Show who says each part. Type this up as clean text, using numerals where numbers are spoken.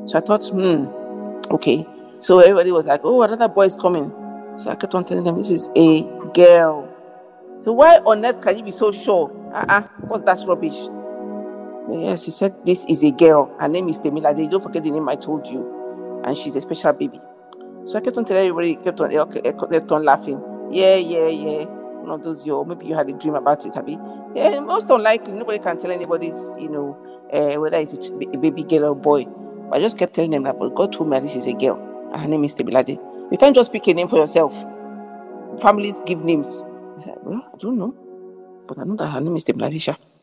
Speaker 1: So I thought, okay. So everybody was like, oh, another boy is coming. So I kept on telling them, this is a girl. So why on earth can you be so sure? What's that rubbish? Yes, she said, this is a girl. Her name is Temilade. Don't forget the name I told you. And she's a special baby. So I kept on telling everybody, kept on laughing. Yeah. One of those, maybe you had a dream about it, Abby. Yeah, most unlikely, nobody can tell anybody's, whether it's a baby girl or boy. But I just kept telling them that, but God told me this is a girl. And her name is Temilade. You can't just pick a name for yourself. Families give names. Well, I don't know. But I know that her name is Temilade.